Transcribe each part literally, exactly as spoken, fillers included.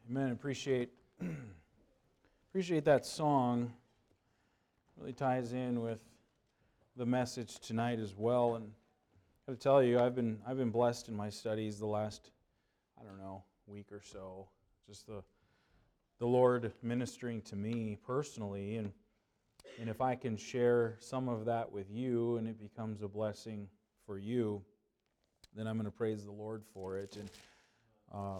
Amen. Appreciate appreciate that song. Really ties in with the message tonight as well. And I got to tell you, I've been I've been blessed in my studies the last I don't know week or so. Just the the Lord ministering to me personally, and and if I can share some of that with you, and it becomes a blessing for you, then I'm going to praise the Lord for it. And um,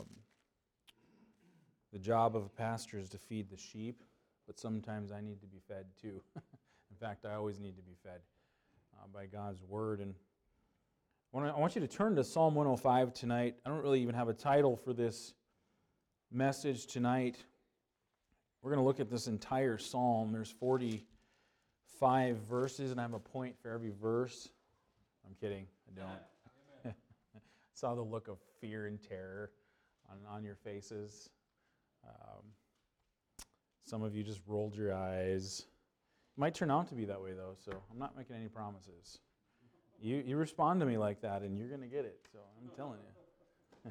the job of a pastor is to feed the sheep, but sometimes I need to be fed too. In fact, I always need to be fed uh, by God's Word. And I want, to, I want you to turn to Psalm one oh five tonight. I don't really even have a title for this message tonight. We're going to look at this entire psalm. There's forty-five verses, and I have a point for every verse. I'm kidding. I don't. Saw the look of fear and terror on, on your faces. Um, some of you just rolled your eyes. It might turn out to be that way, though, so I'm not making any promises. You you respond to me like that, and you're going to get it, so I'm telling you.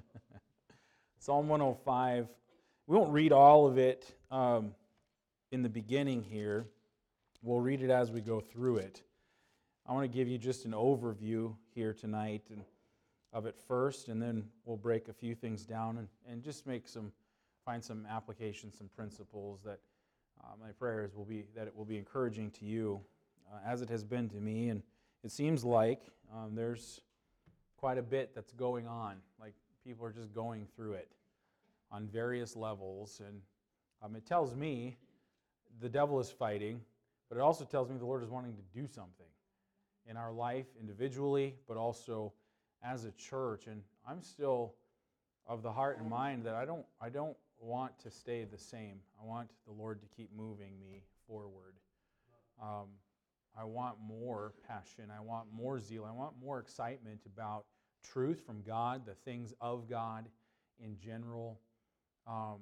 Psalm one oh five. We won't read all of it um, in the beginning here. We'll read it as we go through it. I want to give you just an overview here tonight and of it first, and then we'll break a few things down and, and just make some, find some applications, some principles that uh, my prayers will be, that it will be encouraging to you uh, as it has been to me. And it seems like um, there's quite a bit that's going on, like people are just going through it on various levels, and um, it tells me the devil is fighting, but it also tells me the Lord is wanting to do something in our life individually, but also as a church. And I'm still of the heart and mind that I don't I don't want to stay the same. I want the Lord to keep moving me forward. Um, I want more passion. I want more zeal. I want more excitement about truth from God, the things of God in general. Um,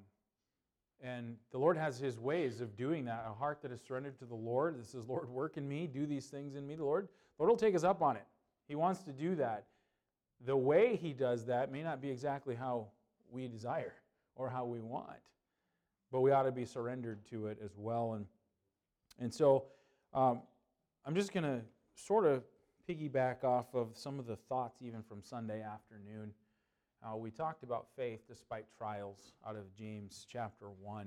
and the Lord has His ways of doing that. A heart that is surrendered to the Lord, that says, Lord, work in me, do these things in me. The Lord, the Lord will take us up on it. He wants to do that. The way He does that may not be exactly how we desire or how we want, but we ought to be surrendered to it as well. And, and so um, I'm just going to sort of piggyback off of some of the thoughts even from Sunday afternoon. Uh, we talked about faith despite trials out of James chapter one.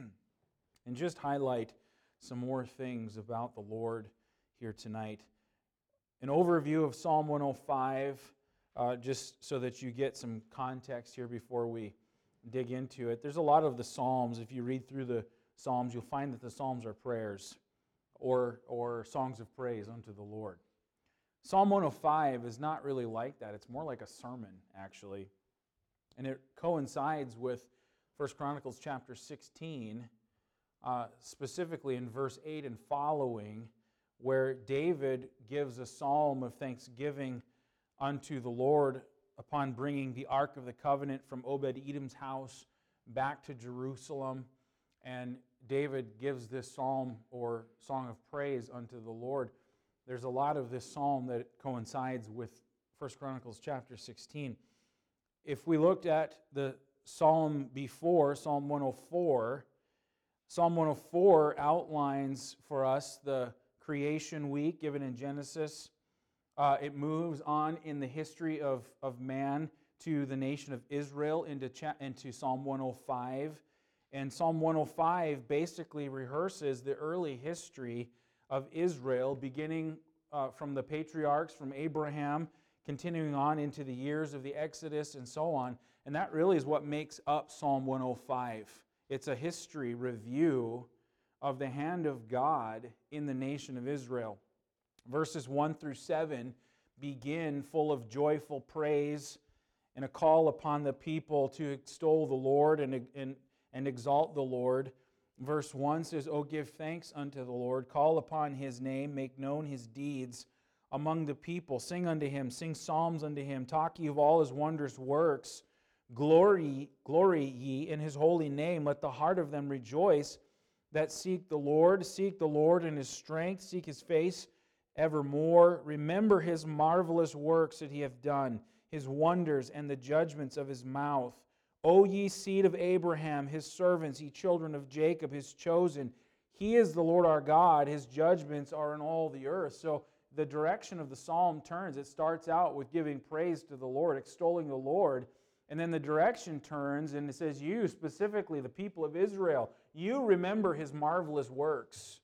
And just highlight some more things about the Lord here tonight. An overview of Psalm one oh five, uh, just so that you get some context here before we dig into it. There's a lot of the Psalms. If you read through the Psalms, you'll find that the Psalms are prayers or, or songs of praise unto the Lord. Psalm one oh five is not really like that. It's more like a sermon, actually. And it coincides with First Chronicles chapter sixteen, uh, specifically in verse eight and following, where David gives a psalm of thanksgiving unto the Lord upon bringing the Ark of the Covenant from Obed-Edom's house back to Jerusalem. And David gives this psalm or song of praise unto the Lord. There's a lot of this psalm that coincides with First Chronicles chapter sixteen. If we looked at the psalm before, Psalm one oh four, Psalm one oh four outlines for us the creation week given in Genesis. Uh, it moves on in the history of, of man to the nation of Israel into, cha- into Psalm one oh five. And Psalm one oh five basically rehearses the early history of Israel, beginning uh, from the patriarchs, from Abraham, continuing on into the years of the Exodus and so on. And that really is what makes up Psalm one oh five. It's a history review of the hand of God in the nation of Israel. Verses one through seven begin full of joyful praise and a call upon the people to extol the Lord and, and, and exalt the Lord. Verse one says, O give thanks unto the Lord, call upon His name, make known His deeds among the people. Sing unto Him, sing psalms unto Him, talk ye of all His wondrous works. Glory, glory ye in His holy name. Let the heart of them rejoice that seek the Lord. Seek the Lord in His strength. Seek His face evermore. Remember His marvelous works that He hath done, His wonders and the judgments of His mouth. O ye seed of Abraham, his servants, ye children of Jacob, his chosen. He is the Lord our God. His judgments are in all the earth. So the direction of the psalm turns. It starts out with giving praise to the Lord, extolling the Lord. And then the direction turns and it says, you, specifically the people of Israel, you remember His marvelous works.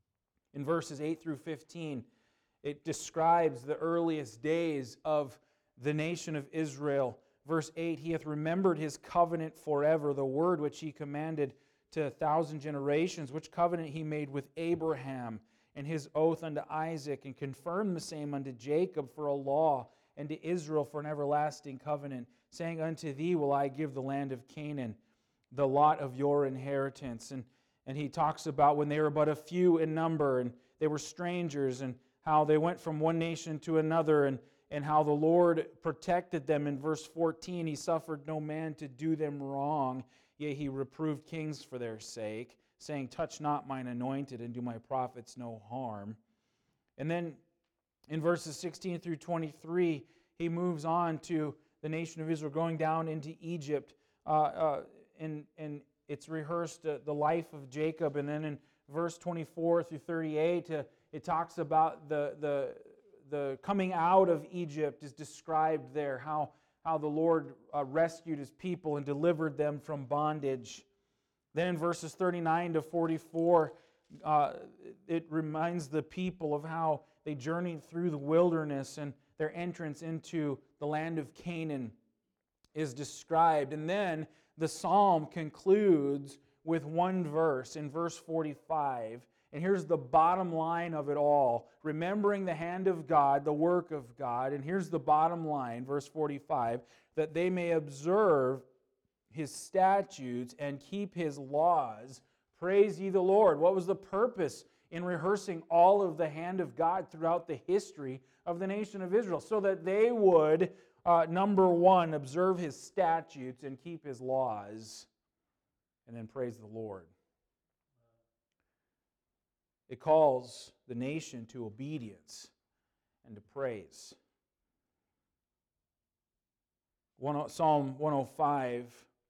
In verses eight through fifteen, it describes the earliest days of the nation of Israel. Verse eight, He hath remembered His covenant forever, the word which He commanded to a thousand generations, which covenant He made with Abraham, and His oath unto Isaac, and confirmed the same unto Jacob for a law, and to Israel for an everlasting covenant, saying, Unto thee will I give the land of Canaan, the lot of your inheritance. And, and he talks about when they were but a few in number, and they were strangers, and how they went from one nation to another, and, and how the Lord protected them. In verse fourteen, He suffered no man to do them wrong, yea, He reproved kings for their sake, saying, Touch not mine anointed, and do my prophets no harm. And then in verses sixteen through twenty-three, he moves on to the nation of Israel going down into Egypt. Uh, uh, and, and it's rehearsed uh, the life of Jacob. And then in verse twenty-four through thirty-eight, uh, it talks about the, the, the coming out of Egypt is described there, how, how the Lord uh, rescued His people and delivered them from bondage. Then in verses thirty-nine to forty-four, uh, it reminds the people of how they journeyed through the wilderness, and their entrance into the land of Canaan is described. And then the psalm concludes with one verse in verse forty-five. And here's the bottom line of it all. Remembering the hand of God, the work of God. And here's the bottom line, verse forty-five, that they may observe His statutes and keep His laws. Praise ye the Lord. What was the purpose in rehearsing all of the hand of God throughout the history of the nation of Israel? So that they would, uh, number one, observe His statutes and keep His laws, and then praise the Lord. It calls the nation to obedience and to praise. Psalm one oh five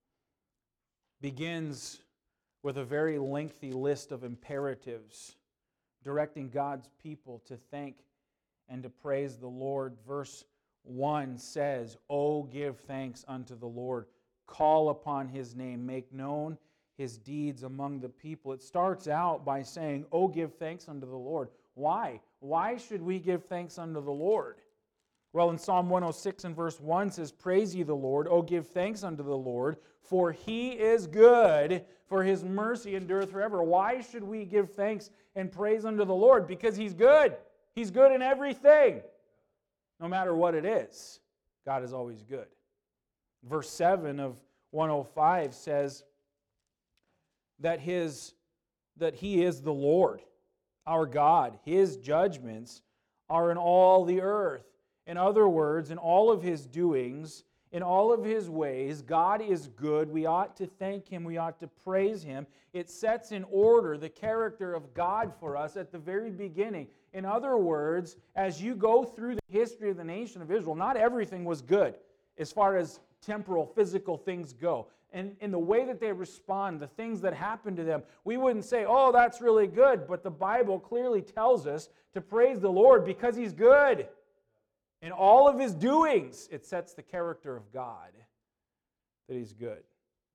begins with a very lengthy list of imperatives directing God's people to thank and to praise the Lord. Verse one says, O give thanks unto the Lord, call upon His name, make known His deeds among the people. It starts out by saying, O give thanks unto the Lord. Why? Why should we give thanks unto the Lord? Well, in Psalm one oh six and verse one says, Praise ye the Lord, O give thanks unto the Lord, for He is good, for His mercy endureth forever. Why should we give thanks and praise unto the Lord? Because He's good. He's good in everything. No matter what it is, God is always good. Verse seven of one oh five says that, his, that He is the Lord, our God. His judgments are in all the earth. In other words, in all of His doings, in all of His ways, God is good. We ought to thank Him. We ought to praise Him. It sets in order the character of God for us at the very beginning. In other words, as you go through the history of the nation of Israel, not everything was good as far as temporal, physical things go. And in the way that they respond, the things that happen to them, we wouldn't say, oh, that's really good. But the Bible clearly tells us to praise the Lord because He's good. In all of His doings, it sets the character of God, that He's good.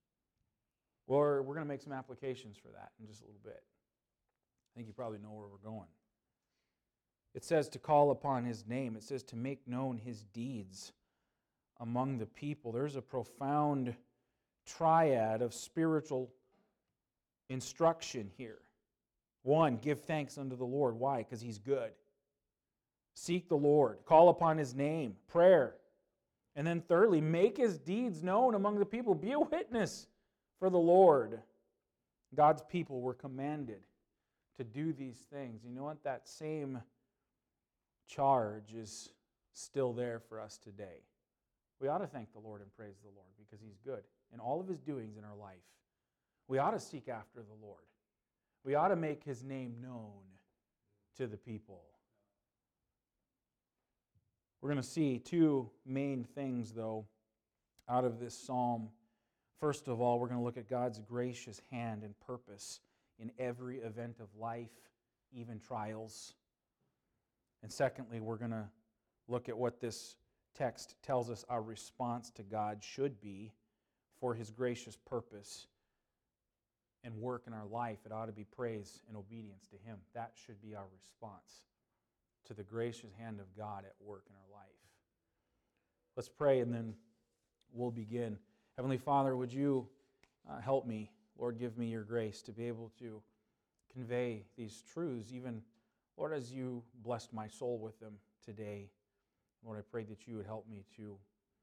Well, we're going to make some applications for that in just a little bit. I think you probably know where we're going. It says to call upon His name. It says to make known His deeds among the people. There's a profound triad of spiritual instruction here. One, give thanks unto the Lord. Why? Because He's good. Seek the Lord. Call upon His name. Prayer. And then thirdly, make His deeds known among the people. Be a witness for the Lord. God's people were commanded to do these things. You know what? That same charge is still there for us today. We ought to thank the Lord and praise the Lord because He's good in all of His doings in our life. We ought to seek after the Lord. We ought to make His name known to the people. We're going to see two main things, though, out of this psalm. First of all, we're going to look at God's gracious hand and purpose in every event of life, even trials. And secondly, we're going to look at what this text tells us our response to God should be for His gracious purpose and work in our life. It ought to be praise and obedience to Him. That should be our response to the gracious hand of God at work in our life. Let's pray and then we'll begin. Heavenly Father, would you uh, help me? Lord, give me your grace to be able to convey these truths, even, Lord, as you blessed my soul with them today. Lord, I pray that you would help me to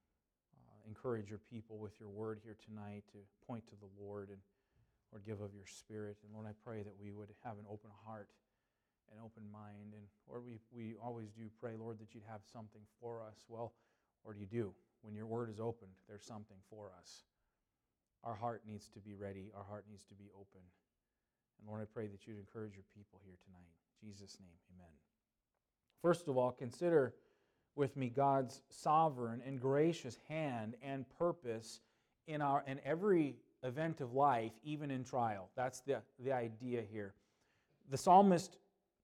uh, encourage your people with your word here tonight, to point to the Lord and, Lord, give of your Spirit. And Lord, I pray that we would have an open heart, an open mind. And Lord, we, we always do pray, Lord, that you'd have something for us. Well, Lord, you do. When your word is opened, there's something for us. Our heart needs to be ready. Our heart needs to be open. And Lord, I pray that you'd encourage your people here tonight. In Jesus' name, amen. First of all, consider with me God's sovereign and gracious hand and purpose in our in every event of life, even in trial. That's the, the idea here. The psalmist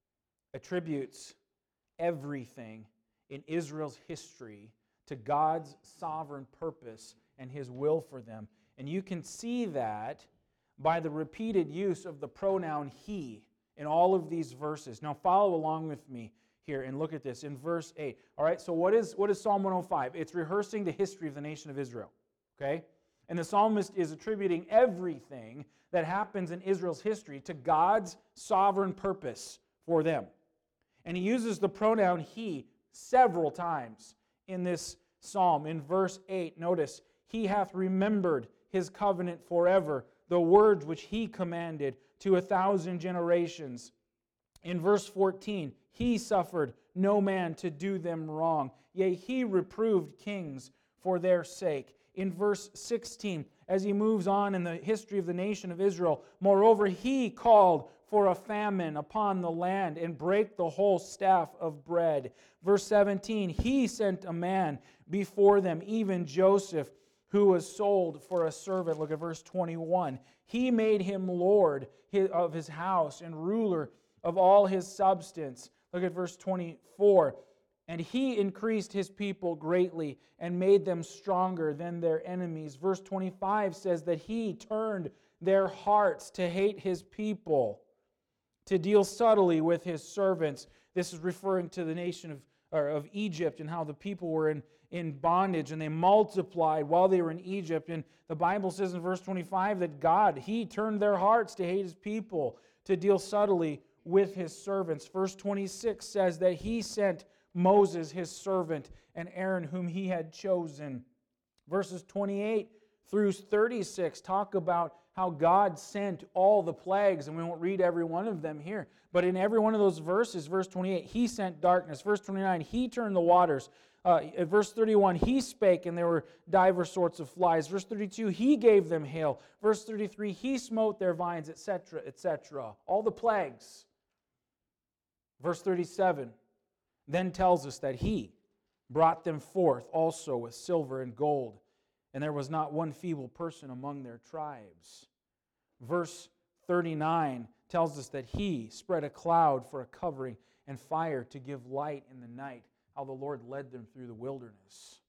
attributes everything in Israel's history to God's sovereign purpose and His will for them. And you can see that by the repeated use of the pronoun He in all of these verses. Now follow along with me here and look at this in verse eight. All right, so what is, what is Psalm one oh five? It's rehearsing the history of the nation of Israel. Okay? And the psalmist is attributing everything that happens in Israel's history to God's sovereign purpose for them. And he uses the pronoun He several times in this psalm. In verse eight, notice, He hath remembered His covenant forever, the words which He commanded to a thousand generations. In verse fourteen, He suffered no man to do them wrong, yea, He reproved kings for their sake. In verse sixteen, as he moves on in the history of the nation of Israel, moreover, He called for a famine upon the land and brake the whole staff of bread. Verse seventeen, He sent a man before them, even Joseph, who was sold for a servant. Look at verse twenty-one. He made him Lord of his house and ruler of all his substance. Look at verse twenty-four. And He increased His people greatly and made them stronger than their enemies. Verse twenty-five says that He turned their hearts to hate His people, to deal subtly with His servants. This is referring to the nation of, or of Egypt and how the people were in, in bondage and they multiplied while they were in Egypt. And the Bible says in verse twenty-five that God, He turned their hearts to hate His people, to deal subtly with His servants. Verse twenty-six says that He sent Moses, His servant, and Aaron, whom He had chosen. Verses twenty-eight through thirty-six talk about how God sent all the plagues, and we won't read every one of them here. But in every one of those verses, verse twenty-eight, He sent darkness. Verse twenty-nine, He turned the waters. Uh, at verse thirty-one, He spake, and there were divers sorts of flies. Verse thirty-two, He gave them hail. Verse thirty-three, He smote their vines, et cetera, et cetera. All the plagues. Verse thirty-seven then tells us that He brought them forth also with silver and gold, and there was not one feeble person among their tribes. Verse thirty-nine tells us that He spread a cloud for a covering and fire to give light in the night, how the Lord led them through the wilderness.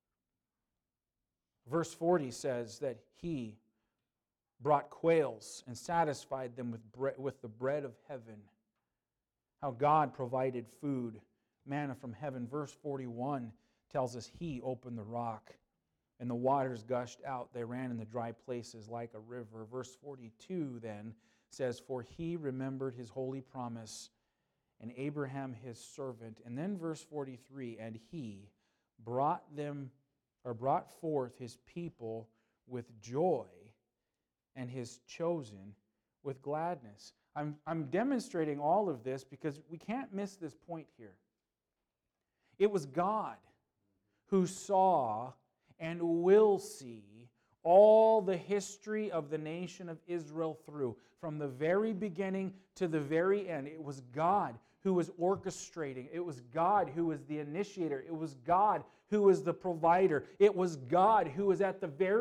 Verse forty says that He brought quails and satisfied them with, bre- with the bread of heaven, how God provided food, manna from heaven. Verse forty-one tells us He opened the rock, and the waters gushed out. They ran in the dry places like a river. Verse forty-two then says, For He remembered His holy promise, and Abraham His servant. And then verse forty-three, And He brought them, or brought forth His people with joy, and His chosen with gladness. I'm, I'm demonstrating all of this because we can't miss this point here. It was God who saw and will see all the history of the nation of Israel through, from the very beginning to the very end. It was God who was orchestrating. It was God who was the initiator. It was God who was the provider. It was God who was at the very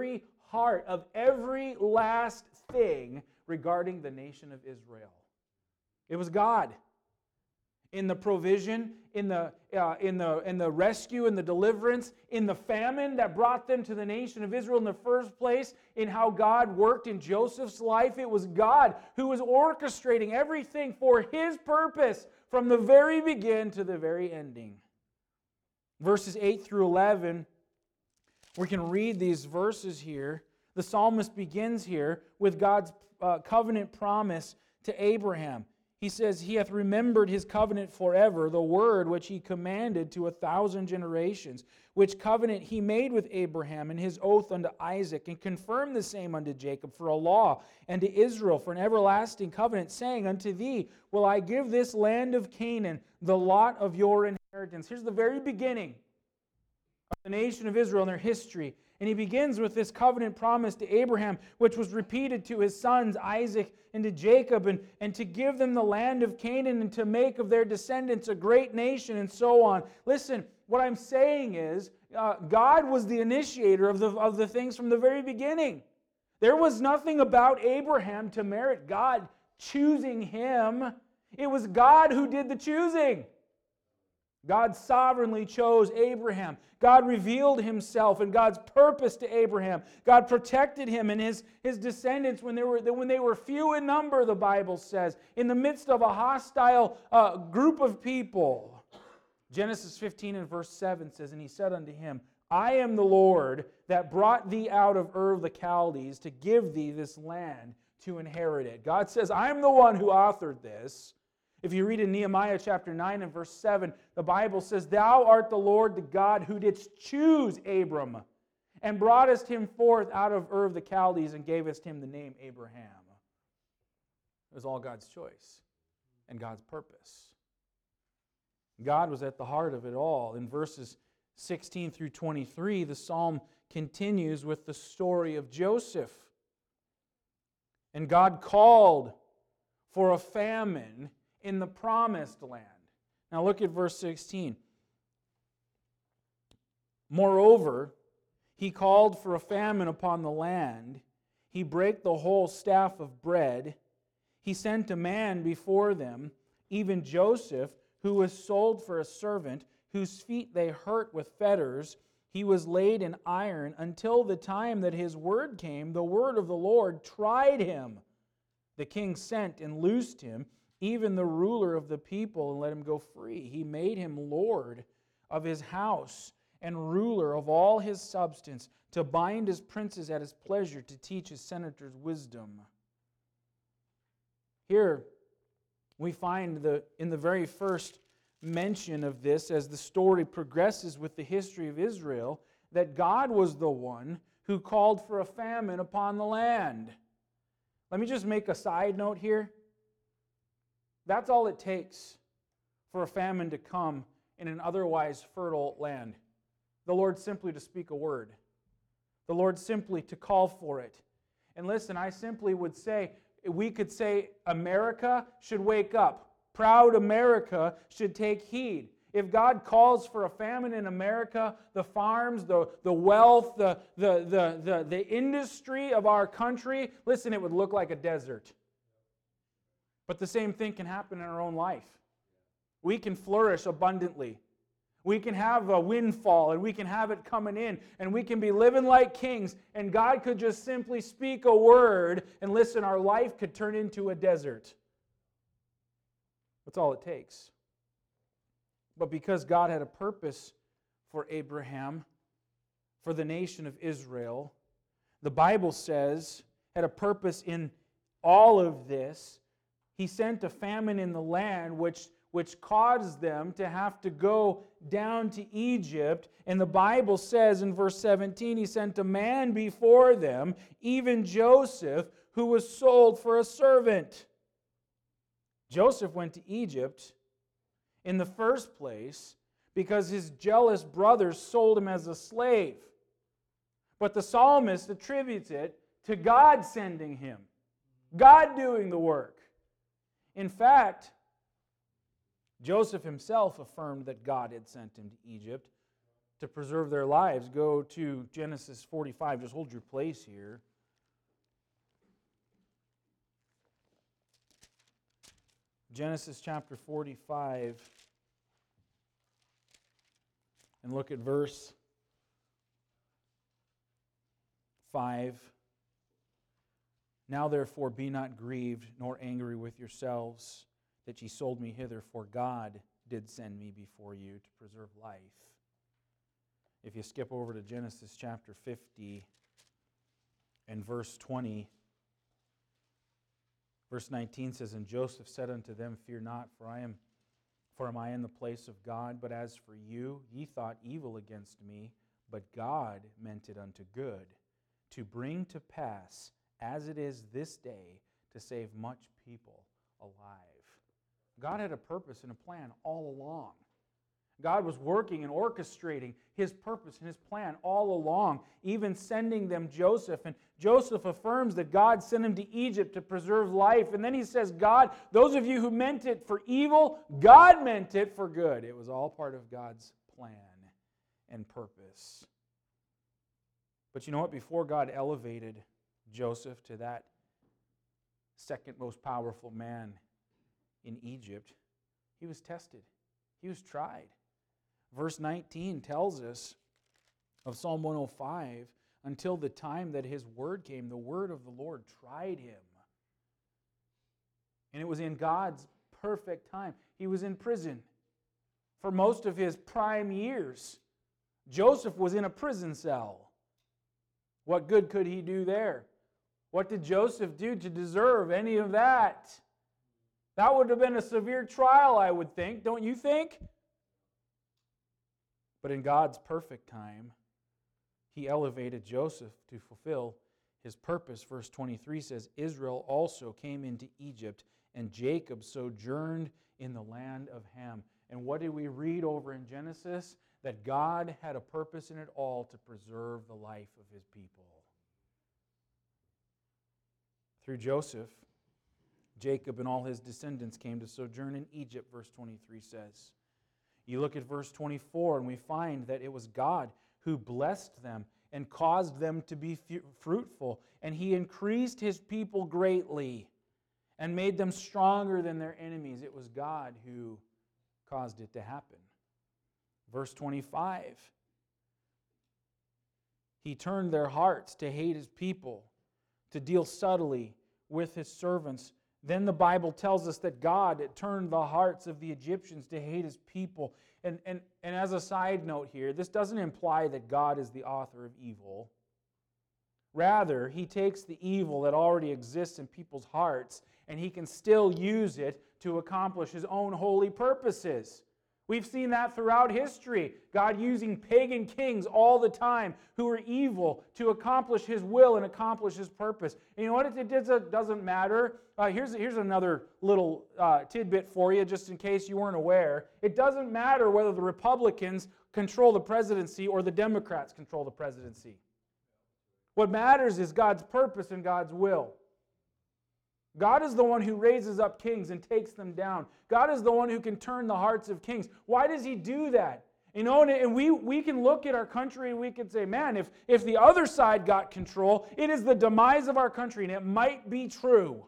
heart of every last thing regarding the nation of Israel. It was God. In the provision, in the, uh, in the, in the rescue and the deliverance, in the famine that brought them to the nation of Israel in the first place, in how God worked in Joseph's life. It was God who was orchestrating everything for His purpose from the very beginning to the very ending. Verses eight through eleven, we can read these verses here. The psalmist begins here with God's uh, covenant promise to Abraham. He says, He hath remembered His covenant forever, the word which He commanded to a thousand generations, which covenant He made with Abraham, and His oath unto Isaac, and confirmed the same unto Jacob for a law, and to Israel for an everlasting covenant, saying, Unto thee will I give this land of Canaan, the lot of your inheritance. Here's the very beginning of the nation of Israel and their history. And He begins with this covenant promise to Abraham, which was repeated to his sons Isaac and to Jacob, and, and to give them the land of Canaan and to make of their descendants a great nation and so on. Listen, what I'm saying is uh, God was the initiator of the, of the things from the very beginning. There was nothing about Abraham to merit God choosing him. It was God who did the choosing. God sovereignly chose Abraham. God revealed Himself and God's purpose to Abraham. God protected him and his, his descendants when they, were, when they were few in number, the Bible says, in the midst of a hostile uh, group of people. Genesis fifteen and verse seven says, And He said unto him, I am the Lord that brought thee out of Ur of the Chaldees to give thee this land to inherit it. God says, I am the one who authored this. If you read in Nehemiah chapter nine and verse seven, the Bible says, Thou art the Lord the God who didst choose Abram, and broughtest him forth out of Ur of the Chaldees, and gavest him the name Abraham. It was all God's choice and God's purpose. God was at the heart of it all. In verses sixteen through twenty-three, the psalm continues with the story of Joseph. And God called for a famine in the promised land. Now look at verse sixteen. Moreover, He called for a famine upon the land. He brake the whole staff of bread. He sent a man before them, even Joseph, who was sold for a servant, whose feet they hurt with fetters. He was laid in iron until the time that his word came. The word of the Lord tried him. The king sent and loosed him, even the ruler of the people, and let him go free. He made him lord of his house and ruler of all his substance, to bind his princes at his pleasure, to teach his senators wisdom. Here we find the in the very first mention of this, as the story progresses with the history of Israel, that God was the one who called for a famine upon the land. Let me just make a side note here. That's all it takes for a famine to come in an otherwise fertile land. The Lord simply to speak a word. The Lord simply to call for it. And listen, I simply would say, we could say America should wake up. Proud America should take heed. If God calls for a famine in America, the farms, the, the wealth, the, the, the, the, the industry of our country, listen, it would look like a desert. But the same thing can happen in our own life. We can flourish abundantly. We can have a windfall, and we can have it coming in, and we can be living like kings, and God could just simply speak a word, and listen, our life could turn into a desert. That's all it takes. But because God had a purpose for Abraham, for the nation of Israel, the Bible says, had a purpose in all of this. He sent a famine in the land which, which caused them to have to go down to Egypt. And the Bible says in verse seventeen, He sent a man before them, even Joseph, who was sold for a servant. Joseph went to Egypt in the first place because his jealous brothers sold him as a slave. But the psalmist attributes it to God sending him, God doing the work. In fact, Joseph himself affirmed that God had sent him to Egypt. to preserve their lives. Go to Genesis forty-five. Just hold your place here. Genesis chapter forty-five. And look at verse five. Now therefore be not grieved, nor angry with yourselves, that ye sold me hither, for God did send me before you to preserve life. If you skip over to Genesis chapter fifty and verse twenty, verse nineteen says, And Joseph said unto them, Fear not, for I am for am I in the place of God? But as for you, ye thought evil against me, but God meant it unto good, to bring to pass, as it is this day, to save much people alive. God had a purpose and a plan all along. God was working and orchestrating His purpose and His plan all along, even sending them Joseph. And Joseph affirms that God sent him to Egypt to preserve life. And then he says, God, those of you who meant it for evil, God meant it for good. It was all part of God's plan and purpose. But you know what? Before God elevated Joseph to that second most powerful man in Egypt, he was tested. He was tried. Verse nineteen tells us of Psalm one oh five, until the time that his word came, the word of the Lord tried him. And it was in God's perfect time. He was in prison for most of his prime years. Joseph was in a prison cell. What good could he do there? What did Joseph do to deserve any of that? That would have been a severe trial, I would think. Don't you think? But in God's perfect time, He elevated Joseph to fulfill his purpose. Verse twenty-three says, Israel also came into Egypt, and Jacob sojourned in the land of Ham. And what did we read over in Genesis? That God had a purpose in it all to preserve the life of His people. Through Joseph, Jacob and all his descendants came to sojourn in Egypt, verse twenty-three says. You look at verse twenty-four, and we find that it was God who blessed them and caused them to be fruitful. And He increased His people greatly and made them stronger than their enemies. It was God who caused it to happen. Verse twenty-five, He turned their hearts to hate His people, to deal subtly with His servants. Then the Bible tells us that God turned the hearts of the Egyptians to hate His people. And, and, and as a side note here, this doesn't imply that God is the author of evil. Rather, He takes the evil that already exists in people's hearts and He can still use it to accomplish His own holy purposes. We've seen that throughout history. God using pagan kings all the time who are evil to accomplish His will and accomplish His purpose. And you know what? It, it doesn't matter. Uh, here's, here's another little uh, tidbit for you, just in case you weren't aware. It doesn't matter whether the Republicans control the presidency or the Democrats control the presidency. What matters is God's purpose and God's will. God is the one who raises up kings and takes them down. God is the one who can turn the hearts of kings. Why does He do that? You know, and we, we can look at our country and we can say, man, if, if the other side got control, it is the demise of our country, and it might be true.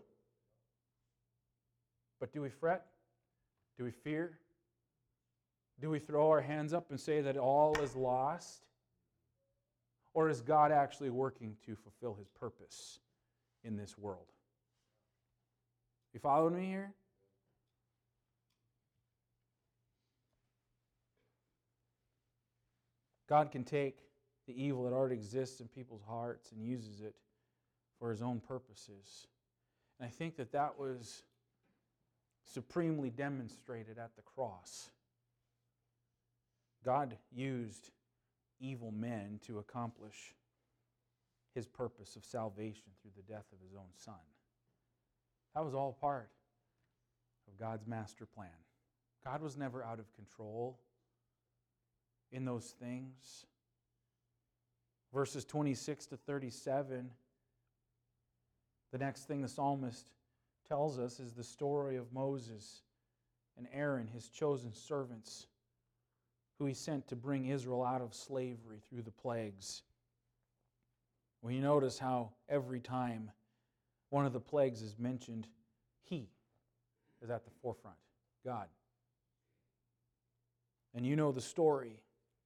But do we fret? Do we fear? Do we throw our hands up and say that all is lost? Or is God actually working to fulfill His purpose in this world? You following me here? God can take the evil that already exists in people's hearts and uses it for His own purposes. And I think that that was supremely demonstrated at the cross. God used evil men to accomplish His purpose of salvation through the death of His own Son. That was all part of God's master plan. God was never out of control in those things. Verses twenty-six to thirty-seven, the next thing the psalmist tells us is the story of Moses and Aaron, his chosen servants, who he sent to bring Israel out of slavery through the plagues. Well, you notice how every time one of the plagues is mentioned, he is at the forefront, God. And you know the story.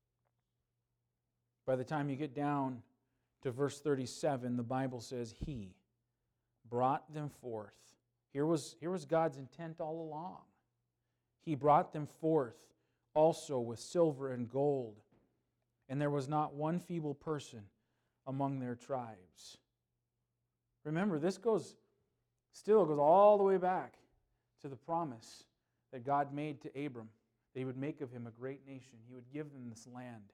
By the time you get down to verse thirty-seven, the Bible says, he brought them forth. Here was, here was God's intent all along. He brought them forth also with silver and gold, and there was not one feeble person among their tribes. Remember, this goes still goes all the way back to the promise that God made to Abram. That he would make of him a great nation. He would give them this land.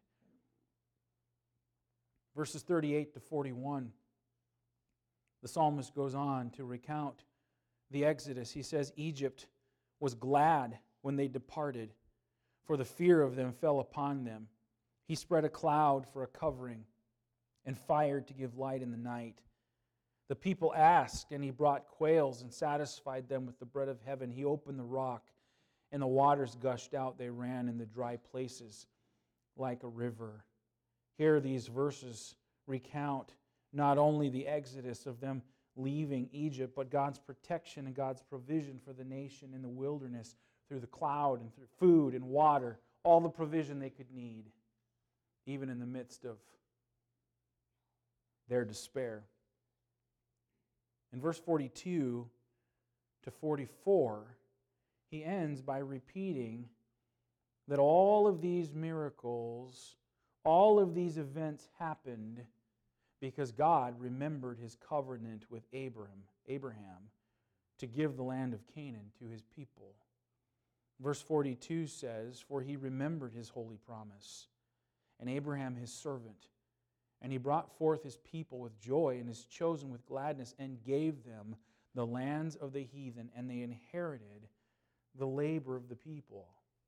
Verses thirty-eight to forty-one, the psalmist goes on to recount the Exodus. He says, Egypt was glad when they departed, for the fear of them fell upon them. He spread a cloud for a covering, and fire to give light in the night. The people asked, and he brought quails and satisfied them with the bread of heaven. He opened the rock, and the waters gushed out. They ran in the dry places like a river. Here these verses recount not only the exodus of them leaving Egypt, but God's protection and God's provision for the nation in the wilderness through the cloud and through food and water, all the provision they could need, even in the midst of their despair. In verse forty-two to forty-four, he ends by repeating that all of these miracles, all of these events happened because God remembered his covenant with Abraham, Abraham to give the land of Canaan to his people. Verse forty-two says, for he remembered his holy promise, and Abraham his servant, and he brought forth his people with joy and his chosen with gladness, and gave them the lands of the heathen, and they inherited the labor of the people.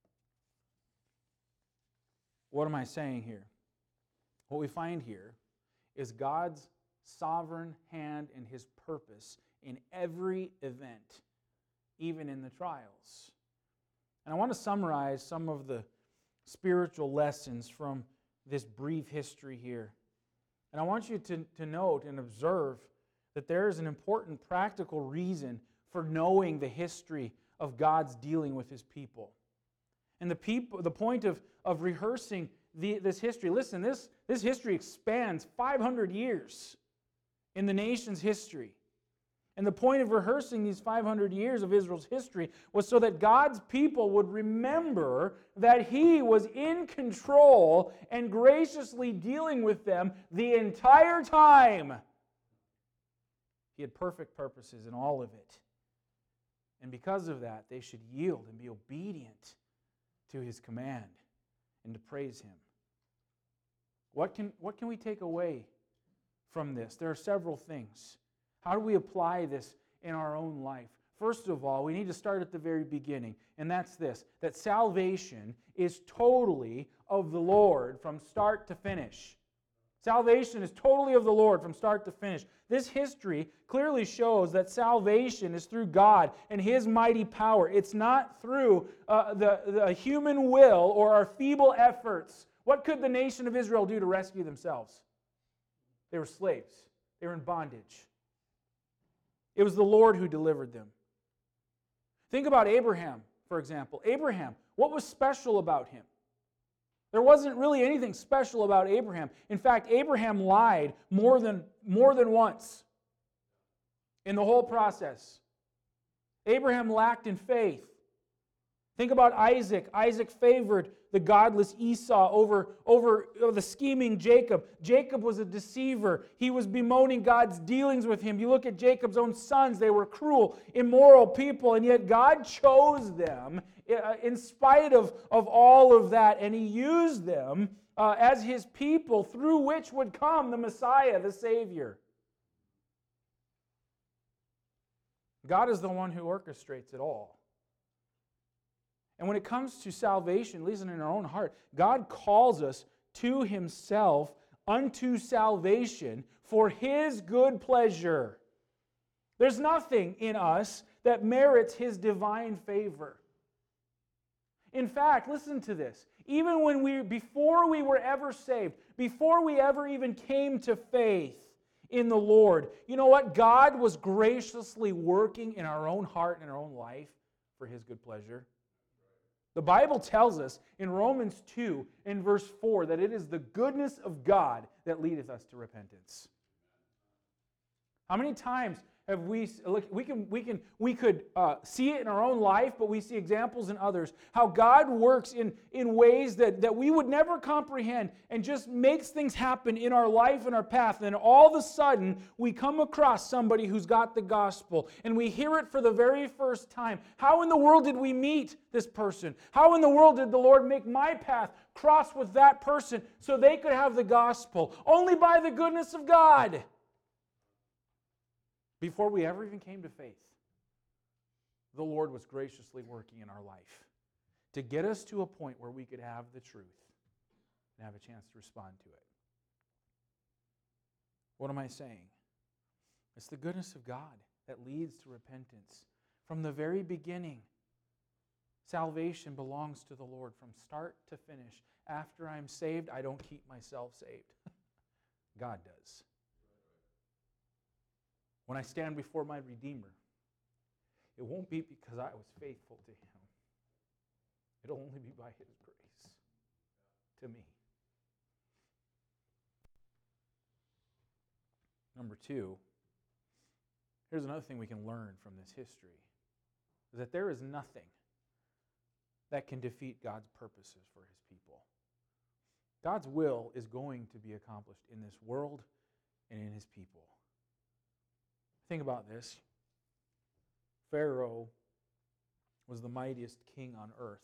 What am I saying here? What we find here is God's sovereign hand and his purpose in every event, even in the trials. And I want to summarize some of the spiritual lessons from this brief history here. And I want you to, to note and observe that there is an important practical reason for knowing the history of God's dealing with his people. And the people, the point of, of rehearsing the, this history, listen, this, this history expands five hundred years in the nation's history. And the point of rehearsing these five hundred years of Israel's history was so that God's people would remember that he was in control and graciously dealing with them the entire time. He had perfect purposes in all of it. And because of that, they should yield and be obedient to his command and to praise him. What can, what can we take away from this? There are several things. How do we apply this in our own life? First of all, we need to start at the very beginning, and that's this, that salvation is totally of the Lord from start to finish. Salvation is totally of the Lord from start to finish. This history clearly shows that salvation is through God and his mighty power. It's not through uh, the, the human will or our feeble efforts. What could the nation of Israel do to rescue themselves? They were slaves. They were in bondage. It was the Lord who delivered them. Think about Abraham, for example. Abraham, what was special about him? There wasn't really anything special about Abraham. In fact, Abraham lied more than, more than once in the whole process. Abraham lacked in faith. Think about Isaac. Isaac favored the godless Esau over, over the scheming Jacob. Jacob was a deceiver. He was bemoaning God's dealings with him. You look at Jacob's own sons. They were cruel, immoral people, and yet God chose them in spite of, of all of that, and he used them uh, as his people through which would come the Messiah, the Savior. God is the one who orchestrates it all. And when it comes to salvation, listen, in our own heart, God calls us to himself unto salvation for his good pleasure. There's nothing in us that merits his divine favor. In fact, listen to this. Even when we, before we were ever saved, before we ever even came to faith in the Lord, you know what? God was graciously working in our own heart and our own life for His good pleasure. The Bible tells us in Romans two, in verse four, that it is the goodness of God that leadeth us to repentance. How many times have we, look, we can, we can, we could uh, see it in our own life, but we see examples in others, how God works in, in ways that, that we would never comprehend and just makes things happen in our life and our path. And then all of a sudden, we come across somebody who's got the gospel, and we hear it for the very first time. How in the world did we meet this person? How in the world did the Lord make my path cross with that person so they could have the gospel? Only by the goodness of God. Before we ever even came to faith, the Lord was graciously working in our life to get us to a point where we could have the truth and have a chance to respond to it. What am I saying? It's the goodness of God that leads to repentance. From the very beginning, salvation belongs to the Lord from start to finish. After I'm saved, I don't keep myself saved. God does. When I stand before my Redeemer, it won't be because I was faithful to Him. It'll only be by His grace to me. Number two, here's another thing we can learn from this history, is that there is nothing that can defeat God's purposes for His people. God's will is going to be accomplished in this world and in His people. Think about this. Pharaoh was the mightiest king on earth.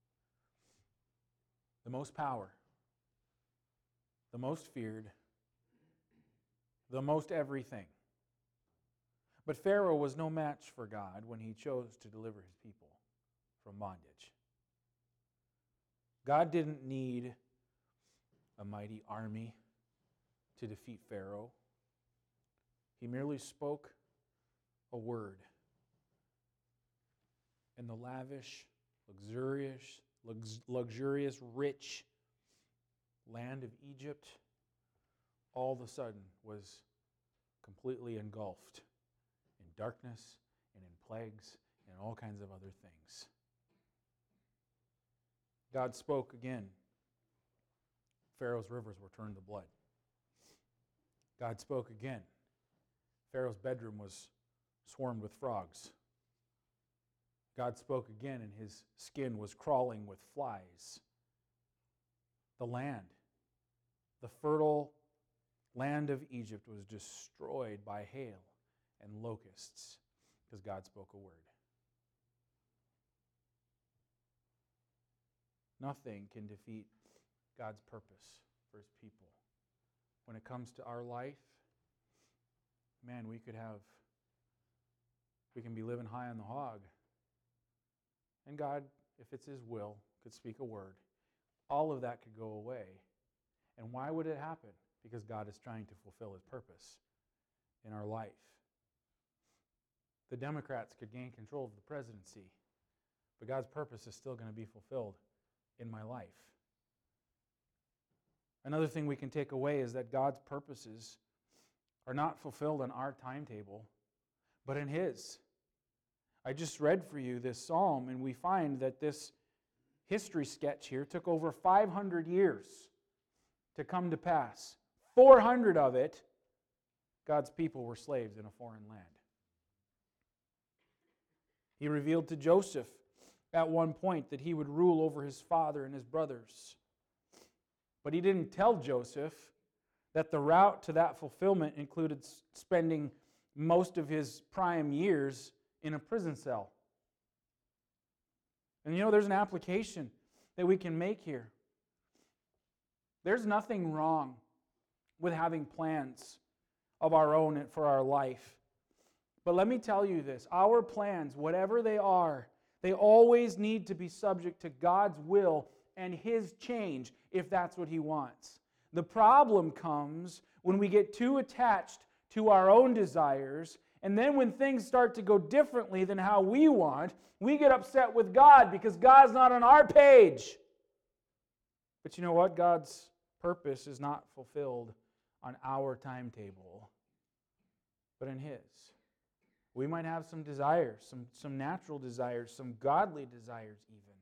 The most power. The most feared. The most everything. But Pharaoh was no match for God when He chose to deliver His people from bondage. God didn't need a mighty army to defeat Pharaoh. He merely spoke a word. And the lavish, luxurious, lux- luxurious, rich land of Egypt all of a sudden was completely engulfed in darkness and in plagues and all kinds of other things. God spoke again. Pharaoh's rivers were turned to blood. God spoke again. Pharaoh's bedroom was swarmed with frogs. God spoke again, and his skin was crawling with flies. The land, the fertile land of Egypt, was destroyed by hail and locusts because God spoke a word. Nothing can defeat God's purpose for His people. When it comes to our life, man, we could have, we can be living high on the hog. And God, if it's His will, could speak a word. All of that could go away. And why would it happen? Because God is trying to fulfill His purpose in our life. The Democrats could gain control of the presidency, but God's purpose is still going to be fulfilled in my life. Another thing we can take away is that God's purposes are not fulfilled on our timetable, but in His. I just read for you this psalm, and we find that this history sketch here took over five hundred years to come to pass. four hundred of it, God's people were slaves in a foreign land. He revealed to Joseph at one point that he would rule over his father and his brothers. But He didn't tell Joseph that the route to that fulfillment included spending most of his prime years in a prison cell. And you know, there's an application that we can make here. There's nothing wrong with having plans of our own for our life. But let me tell you this, our plans, whatever they are, they always need to be subject to God's will and His change, if that's what He wants. The problem comes when we get too attached to our own desires. And then when things start to go differently than how we want, we get upset with God because God's not on our page. But you know what? God's purpose is not fulfilled on our timetable, but in His. We might have some desires, some, some natural desires, some godly desires even.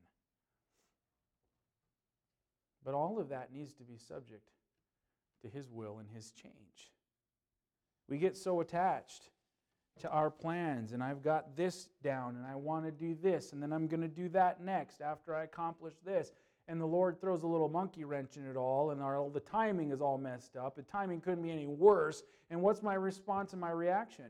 But all of that needs to be subject to His will and His change. We get so attached to our plans, and I've got this down, and I want to do this, and then I'm going to do that next after I accomplish this. And the Lord throws a little monkey wrench in it all, and our, the timing is all messed up. The timing couldn't be any worse. And what's my response and my reaction?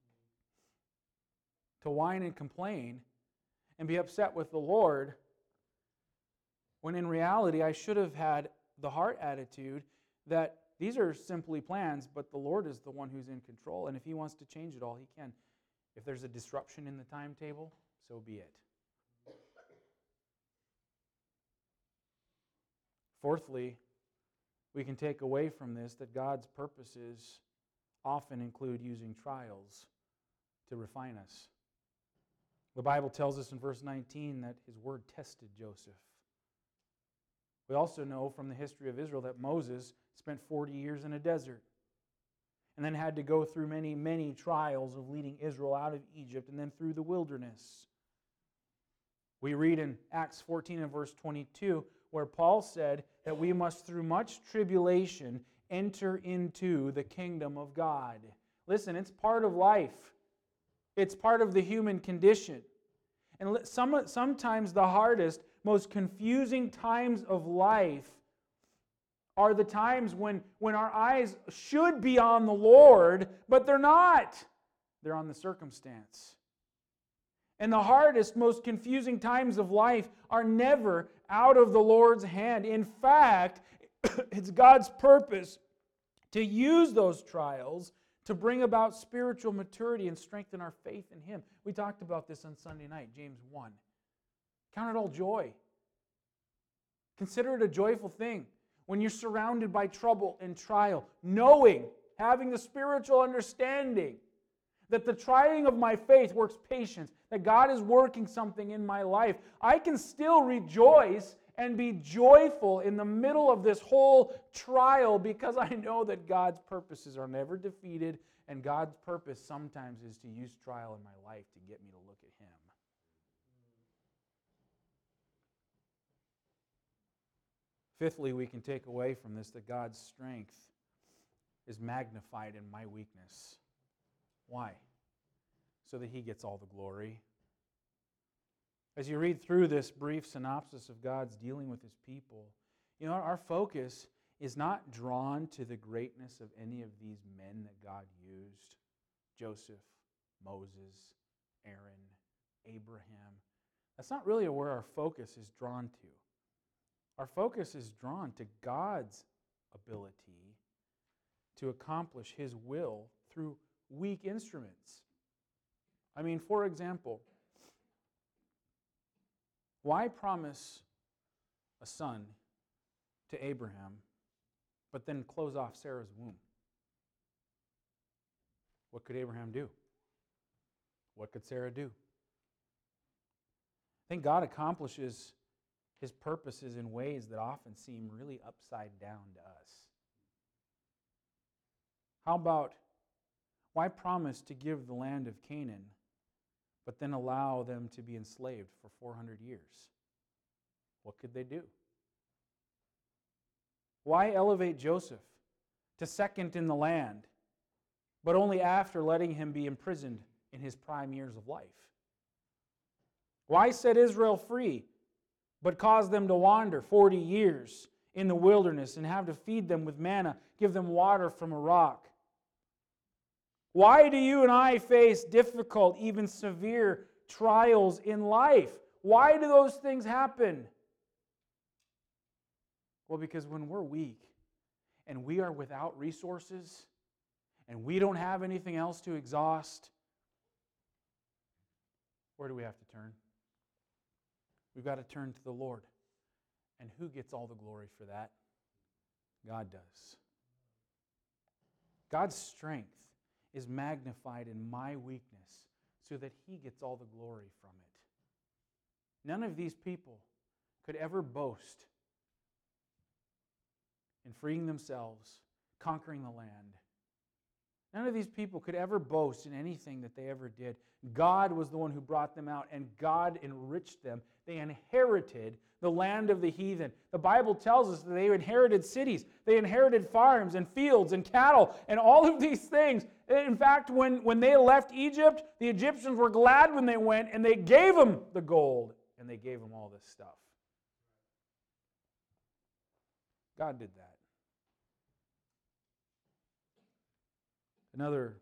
To whine and complain and be upset with the Lord, when in reality I should have had the heart attitude that these are simply plans, but the Lord is the one who's in control, and if He wants to change it all, He can. If there's a disruption in the timetable, so be it. Fourthly, we can take away from this that God's purposes often include using trials to refine us. The Bible tells us in verse nineteen that His word tested Joseph. We also know from the history of Israel that Moses spent forty years in a desert and then had to go through many, many trials of leading Israel out of Egypt and then through the wilderness. We read in Acts fourteen and verse twenty-two where Paul said that we must through much tribulation enter into the kingdom of God. Listen, it's part of life. It's part of the human condition. And some, sometimes the hardest, most confusing times of life are the times when, when our eyes should be on the Lord, but they're not. They're on the circumstance. And the hardest, most confusing times of life are never out of the Lord's hand. In fact, it's God's purpose to use those trials to bring about spiritual maturity and strengthen our faith in Him. We talked about this on Sunday night, James one. Count it all joy. Consider it a joyful thing when you're surrounded by trouble and trial, knowing, having the spiritual understanding that the trying of my faith works patience, that God is working something in my life. I can still rejoice and be joyful in the middle of this whole trial because I know that God's purposes are never defeated, and God's purpose sometimes is to use trial in my life to get me to look at Him. Fifthly, we can take away from this that God's strength is magnified in my weakness. Why? So that He gets all the glory. As you read through this brief synopsis of God's dealing with His people, you know, our focus is not drawn to the greatness of any of these men that God used. Joseph, Moses, Aaron, Abraham. That's not really where our focus is drawn to. Our focus is drawn to God's ability to accomplish His will through weak instruments. I mean, for example, why promise a son to Abraham, but then close off Sarah's womb? What could Abraham do? What could Sarah do? I think God accomplishes His purposes in ways that often seem really upside down to us. How about, why promise to give the land of Canaan, but then allow them to be enslaved for four hundred years? What could they do? Why elevate Joseph to second in the land, but only after letting him be imprisoned in his prime years of life? Why set Israel free, but cause them to wander forty years in the wilderness and have to feed them with manna, give them water from a rock? Why do you and I face difficult, even severe trials in life? Why do those things happen? Well, because when we're weak and we are without resources and we don't have anything else to exhaust, where do we have to turn? We've got to turn to the Lord. And who gets all the glory for that? God does. God's strength is magnified in my weakness so that He gets all the glory from it. None of these people could ever boast in freeing themselves, conquering the land. None of these people could ever boast in anything that they ever did. God was the one who brought them out, and God enriched them. They inherited the land of the heathen. The Bible tells us that they inherited cities. They inherited farms and fields and cattle and all of these things. In fact, when, when they left Egypt, the Egyptians were glad when they went, and they gave them the gold, and they gave them all this stuff. God did that. Another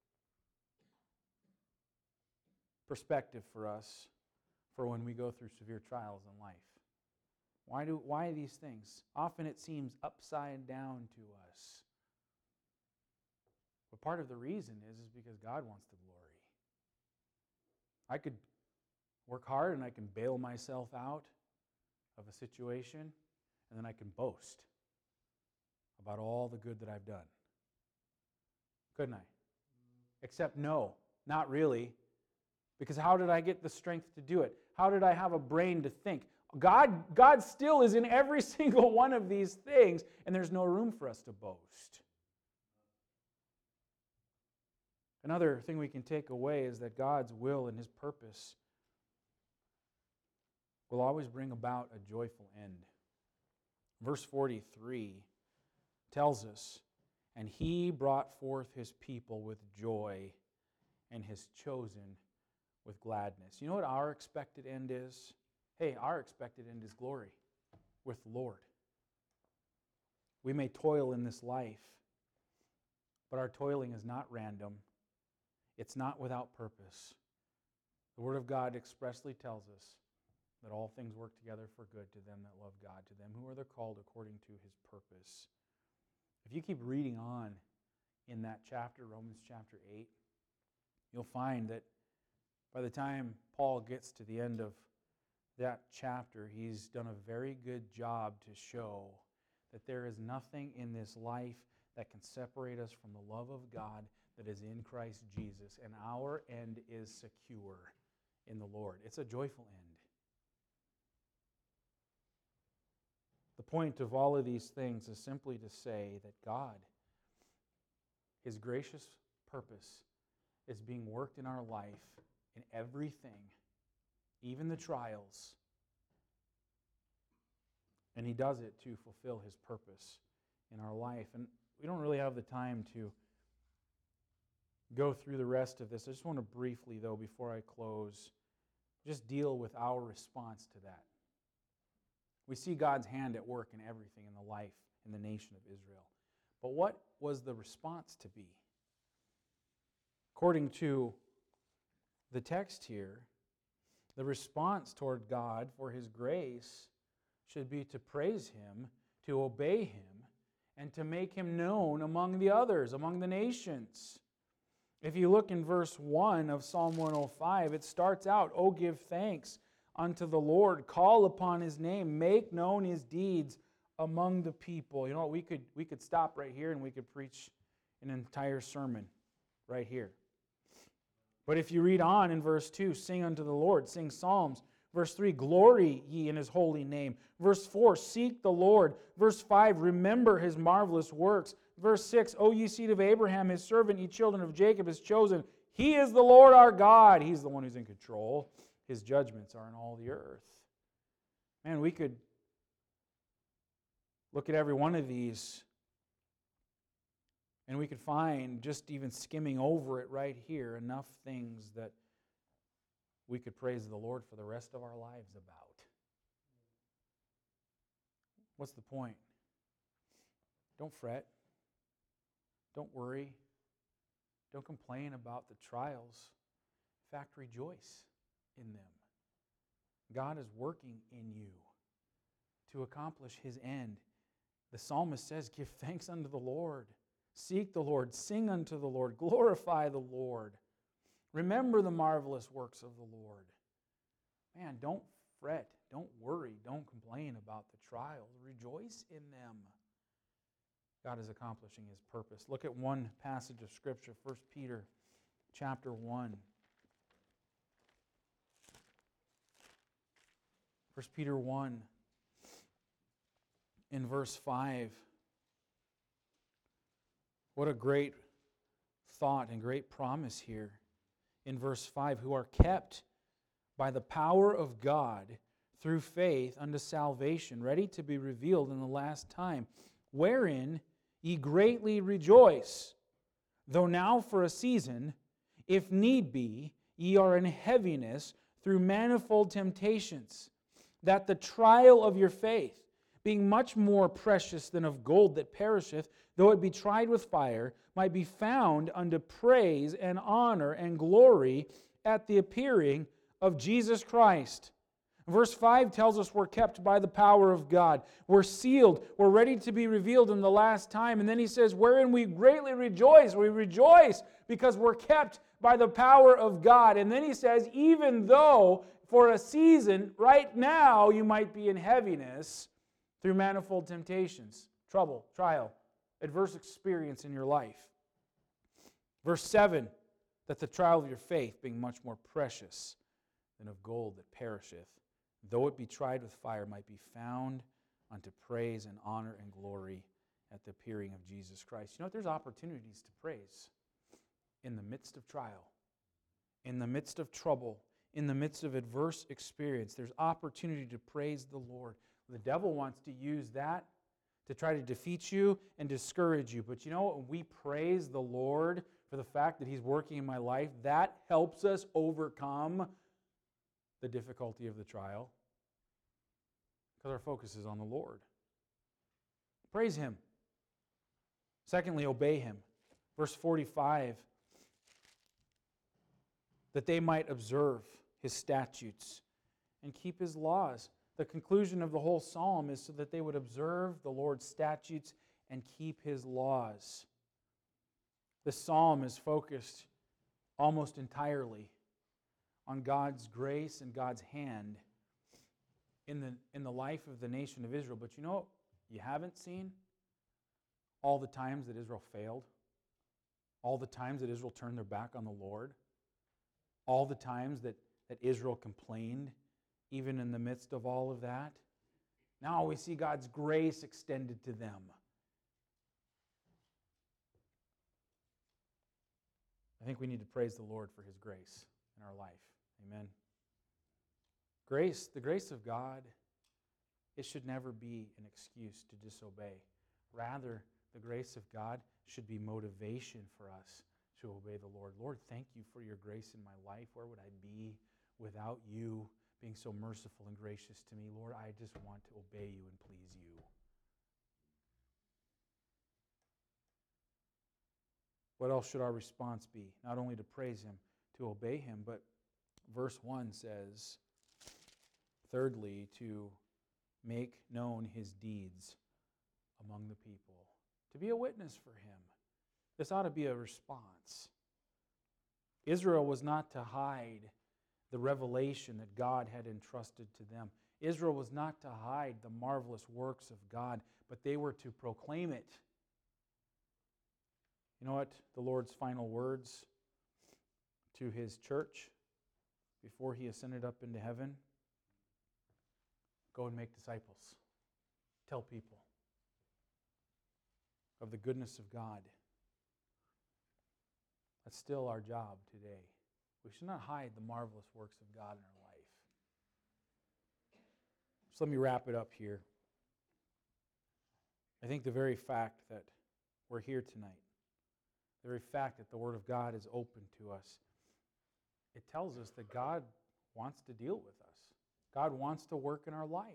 perspective for us for when we go through severe trials in life. Why do why these things? Often it seems upside down to us. But part of the reason is, is because God wants the glory. I could work hard and I can bail myself out of a situation, and then I can boast about all the good that I've done. Couldn't I? Except no, not really. Because how did I get the strength to do it? How did I have a brain to think? God, God still is in every single one of these things, and there's no room for us to boast. Another thing we can take away is that God's will and His purpose will always bring about a joyful end. Verse forty-three tells us, "And He brought forth His people with joy, and His chosen with gladness." You know what our expected end is? Hey, our expected end is glory with the Lord. We may toil in this life, but our toiling is not random. It's not without purpose. The Word of God expressly tells us that all things work together for good to them that love God, to them who are the called according to His purpose. If you keep reading on in that chapter, Romans chapter eight, you'll find that by the time Paul gets to the end of that chapter, he's done a very good job to show that there is nothing in this life that can separate us from the love of God that is in Christ Jesus, and our end is secure in the Lord. It's a joyful end. The point of all of these things is simply to say that God, His gracious purpose, is being worked in our life in everything, even the trials. And He does it to fulfill His purpose in our life. And we don't really have the time to go through the rest of this. I just want to briefly, though, before I close, just deal with our response to that. We see God's hand at work in everything in the life in the nation of Israel. But what was the response to be? According to the text here, the response toward God for His grace should be to praise Him, to obey Him, and to make Him known among the others, among the nations. If you look in verse one of Psalm one oh five, it starts out, "Oh, give thanks unto the Lord, call upon His name, make known His deeds among the people." You know what, we could, we could stop right here and we could preach an entire sermon right here. But if you read on in verse two, "Sing unto the Lord, sing psalms." Verse three, "Glory ye in His holy name." Verse four, "Seek the Lord." Verse five, "Remember His marvelous works." Verse six, "O ye seed of Abraham, His servant, ye children of Jacob, His chosen. He is the Lord our God." He's the one who's in control. His judgments are in all the earth. Man, we could look at every one of these and we could find, just even skimming over it right here, enough things that we could praise the Lord for the rest of our lives about. What's the point? Don't fret. Don't worry. Don't complain about the trials. In fact, rejoice in them. God is working in you to accomplish His end. The psalmist says, "Give thanks unto the Lord. Seek the Lord. Sing unto the Lord. Glorify the Lord. Remember the marvelous works of the Lord." Man, don't fret. Don't worry. Don't complain about the trials. Rejoice in them. God is accomplishing His purpose. Look at one passage of Scripture, First Peter chapter one. First Peter one, in verse five. What a great thought and great promise here. In verse five, who are kept by the power of God through faith unto salvation, ready to be revealed in the last time, wherein ye greatly rejoice, though now for a season, if need be, ye are in heaviness through manifold temptations, that the trial of your faith, being much more precious than of gold that perisheth, though it be tried with fire, might be found unto praise and honor and glory at the appearing of Jesus Christ. Verse five tells us we're kept by the power of God. We're sealed. We're ready to be revealed in the last time. And then he says, wherein we greatly rejoice. We rejoice because we're kept by the power of God. And then he says, even though for a season, right now, you might be in heaviness through manifold temptations, trouble, trial, adverse experience in your life. Verse seven, that the trial of your faith, being much more precious than of gold that perisheth, though it be tried with fire, might be found unto praise and honor and glory at the appearing of Jesus Christ. You know what? There's opportunities to praise in the midst of trial, in the midst of trouble, in the midst of adverse experience. There's opportunity to praise the Lord. The devil wants to use that to try to defeat you and discourage you. But you know what? When we praise the Lord for the fact that He's working in my life, that helps us overcome the difficulty of the trial because our focus is on the Lord. Praise Him. Secondly, obey Him. Verse forty-five, that they might observe His statutes and keep His laws. The conclusion of the whole psalm is so that they would observe the Lord's statutes and keep His laws. The psalm is focused almost entirely on God's grace and God's hand in the, in the life of the nation of Israel. But you know what you haven't seen? All the times that Israel failed. All the times that Israel turned their back on the Lord. All the times that, that Israel complained, even in the midst of all of that. Now we see God's grace extended to them. I think we need to praise the Lord for His grace in our life. Amen. Grace, the grace of God, it should never be an excuse to disobey. Rather, the grace of God should be motivation for us to obey the Lord. Lord, thank You for Your grace in my life. Where would I be without You being so merciful and gracious to me? Lord, I just want to obey You and please You. What else should our response be? Not only to praise Him, to obey Him, but verse one says, thirdly, to make known His deeds among the people. To be a witness for Him. This ought to be a response. Israel was not to hide the revelation that God had entrusted to them. Israel was not to hide the marvelous works of God, but they were to proclaim it. You know what the Lord's final words to His church before He ascended up into heaven? Go and make disciples. Tell people of the goodness of God. That's still our job today. We should not hide the marvelous works of God in our life. So let me wrap it up here. I think the very fact that we're here tonight, the very fact that the Word of God is open to us, it tells us that God wants to deal with us. God wants to work in our life.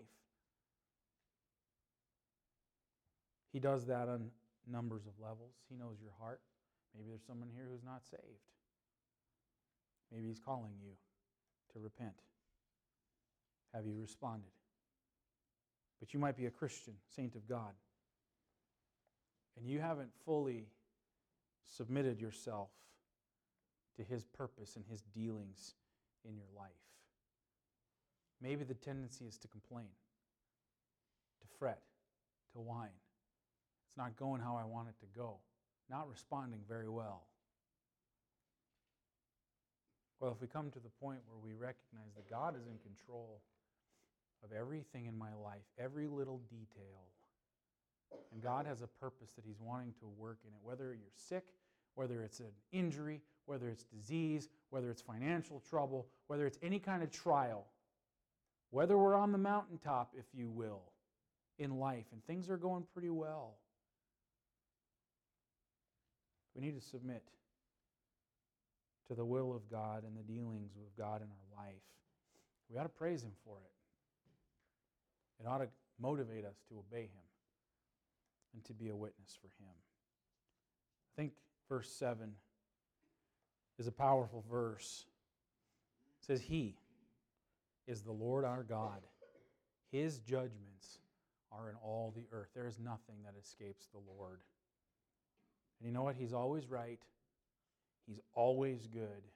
He does that on numbers of levels. He knows your heart. Maybe there's someone here who's not saved. Maybe He's calling you to repent. Have you responded? But you might be a Christian, saint of God, and you haven't fully submitted yourself to His purpose and His dealings in your life. Maybe the tendency is to complain, to fret, to whine. It's It's not going how I want it to go. Not responding very well. Well, if we come to the point where we recognize that God is in control of everything in my life, every little detail, and God has a purpose that He's wanting to work in it, whether you're sick, whether it's an injury, whether it's disease, whether it's financial trouble, whether it's any kind of trial, whether we're on the mountaintop, if you will, in life, and things are going pretty well, we need to submit to the will of God and the dealings with God in our life. We ought to praise Him for it. It ought to motivate us to obey Him and to be a witness for Him. I think verse seven is a powerful verse. It says, He is the Lord our God. His judgments are in all the earth. There is nothing that escapes the Lord. And you know what? He's always right. He's always good.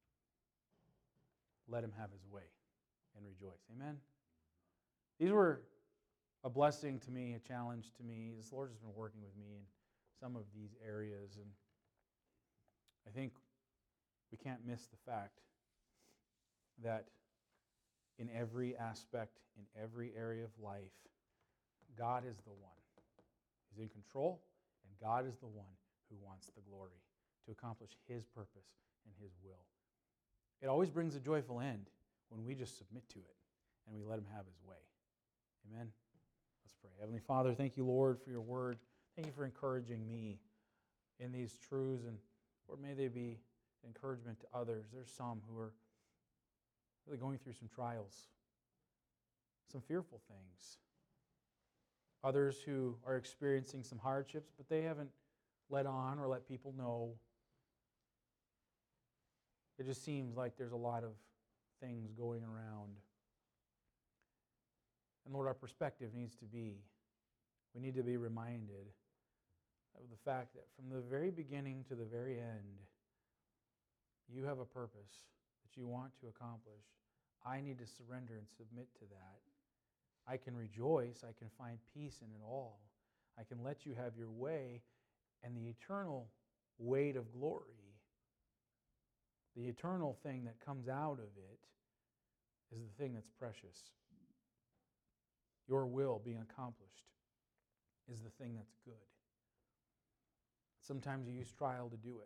Let Him have His way and rejoice. Amen? These were a blessing to me, a challenge to me. The Lord has been working with me in some of these areas, and I think we can't miss the fact that in every aspect, in every area of life, God is the one who's in control, and God is the one who wants the glory to accomplish His purpose and His will. It always brings a joyful end when we just submit to it and we let Him have His way. Amen? Let's pray. Heavenly Father, thank You, Lord, for Your word. Thank You for encouraging me in these truths, and Lord, may they be encouragement to others. There's some who are really going through some trials, some fearful things. Others who are experiencing some hardships, but they haven't let on or let people know. It just seems like there's a lot of things going around. And Lord, our perspective needs to be, we need to be reminded of the fact that from the very beginning to the very end, You have a purpose that You want to accomplish. I need to surrender and submit to that. I can rejoice. I can find peace in it all. I can let You have Your way, and the eternal weight of glory, the eternal thing that comes out of it, is the thing that's precious. Your will being accomplished is the thing that's good. Sometimes You use trial to do it.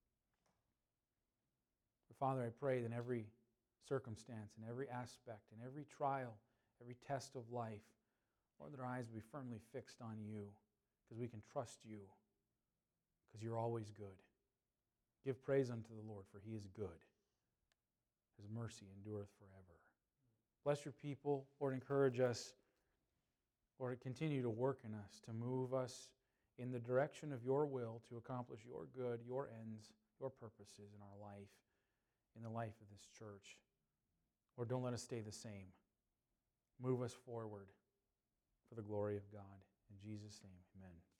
But Father, I pray that in every circumstance, in every aspect, in every trial, every test of life, Lord, that our eyes will be firmly fixed on You, because we can trust You, because You're always good. Give praise unto the Lord, for He is good. His mercy endureth forever. Bless Your people. Lord, encourage us. Lord, continue to work in us, to move us in the direction of Your will, to accomplish Your good, Your ends, Your purposes in our life, in the life of this church. Lord, don't let us stay the same. Move us forward for the glory of God. In Jesus' name, amen.